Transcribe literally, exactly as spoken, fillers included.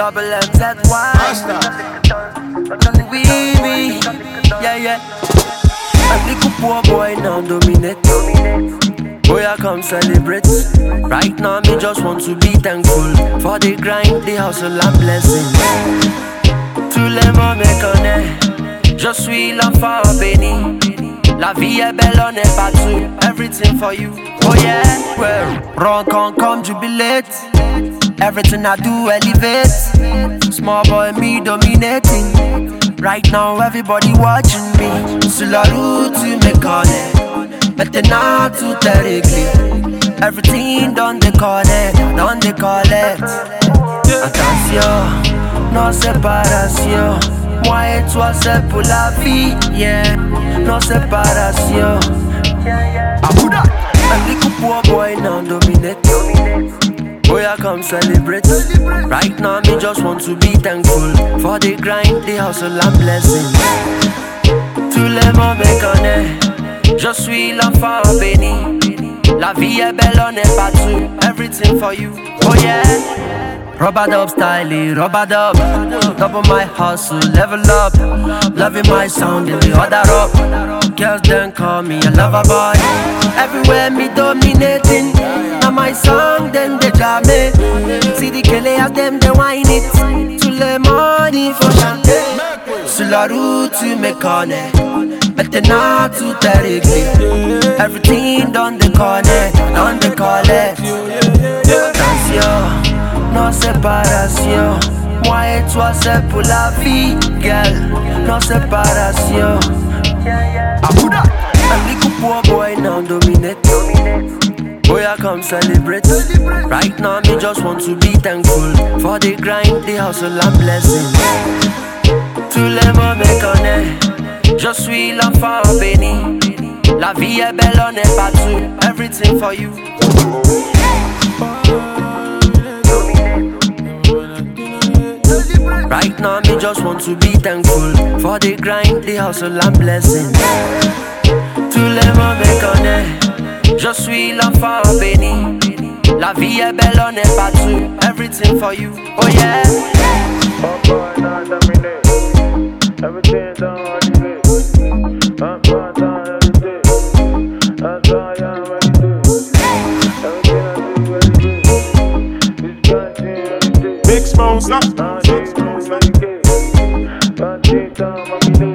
double M Z Y. We, we, yeah, yeah. A little poor boy now dominate. Boy, I come celebrate. Right now, me just want to be thankful for the grind, the hustle and blessing. Tous les mots me connaissent. Je suis l'enfant béni. La vie est belle, on est partout. Everything for you. Oh yeah, well, run, come, come, jubilate. Everything I do, elevate. Small boy, me dominating. Right now, everybody watching me. Sur la route, tu me connais. Maintenant, tout est réglé. Everything done they collect, done they collect. Attention, non séparation. Moi et toi, c'est pour la vie, yeah. Non séparation. A little poor boy now dominate. Boy, I come celebrate. Right now, me just want to be thankful for the grind, the hustle and blessing. Tous les mots me connaissent. Je suis l'enfant béni. La vie est belle, on est partout. Everything for you, oh yeah. Rubber dub style, rubber dub. Double my hustle, level up. Loving my sound in the other up. Girls then call me a lover boy. Everywhere me dominating. Now my song then they jam me. See the kele as them they whine it. Tous les money for chanter. Sur la route tu me connais. Maintenant tout est réglé. Everything done the connect, done the collect. Attention, non séparation. Moi et toi c'est pour la vie, girl. Non séparation. A little poor boy now dominate. Boy, I come celebrate. Right now, me just want to be thankful for the grind, the hustle and blessing. Tous les mots me connaissent. Je suis l'enfant béni. La vie est belle, on est partout. Everything for you. Right now, me just want to be thankful for the grind, the hustle and blessing. Tous les mots me connaissent. Je suis l'enfant béni. La vie est belle, on est partout. Everything for you, oh yeah. Everything's on the list. I'm not on the list. That's why I'm ready to do. Everything I do, ready to do. This country, ready to do. Big Smosa. I'm ready to do. Country, time, I'm ready to do.